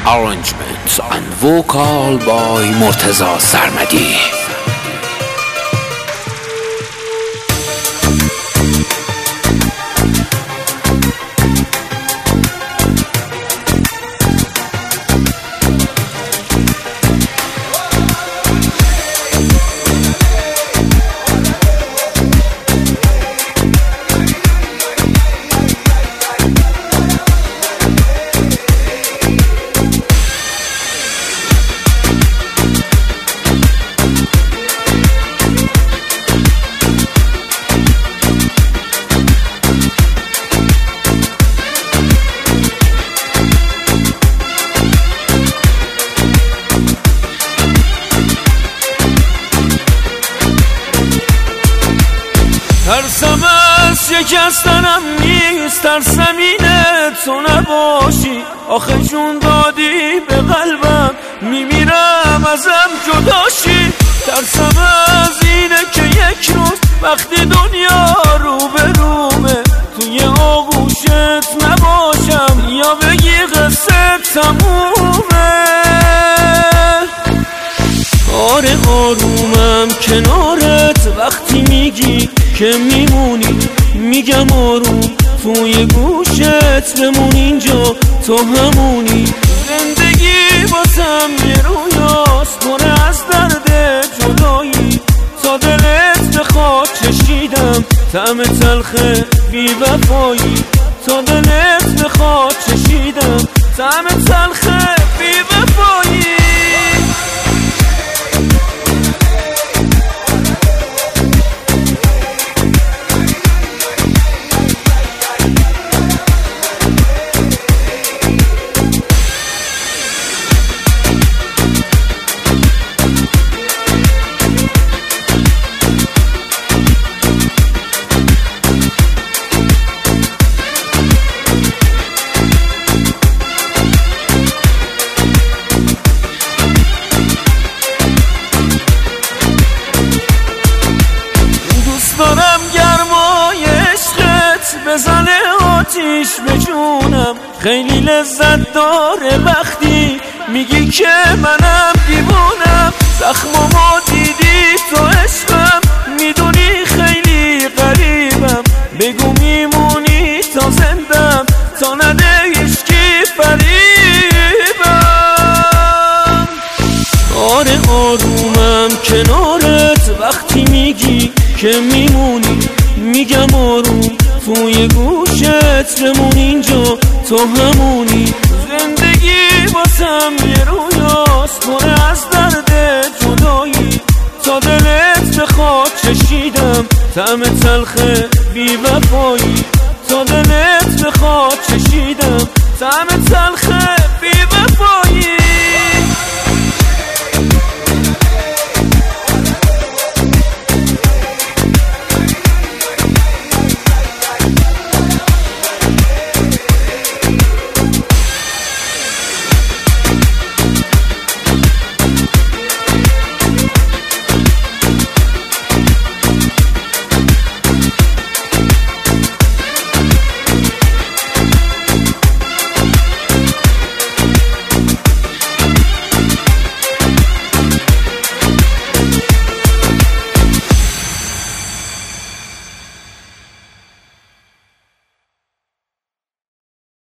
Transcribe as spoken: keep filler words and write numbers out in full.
arrangements and vocal by Murtaza Sarmadi. ترسم از شکستنم نیست، ترسم اینه تو نباشی. آخه جون دادی به قلبم، میمیرم ازم جداشی. ترسم از اینه که یک روز وقتی دنیا رو به رومه توی آغوشت نباشم، یا بگی قصه تمومه. آره آرومم کنارت وقتی میگی که میمونی، میگم آروم توی گوشت بمون، اینجا تو همونی. زندگی بازم یه رویاست پر از درد جدایی، تا دلت بخواد چشیدم طعم تلخ بی وفایی. تا دلت بخواد چشیدم طعم تلخ بی وفایی. دارم گرمای عشقت بزنه آتیش به جونم، خیلی لذت داره وقتی میگی که منم دیوونم. زخمامو دیدی تو عشقم، میدونی خیلی غریبم. بگو میمونی تا زندم، تا نده هیچکی فریبم. آره آرومم کنارت وقتی میگی که میمونی، میگم آروم توی گوشت بمون، اینجا تو همونی. زندگی بازم یه رویاست پر از درد جدایی، تا دلت بخواد چشیدم طعم تلخ بی وفایی. تا دلت بخواد چشیدم طعم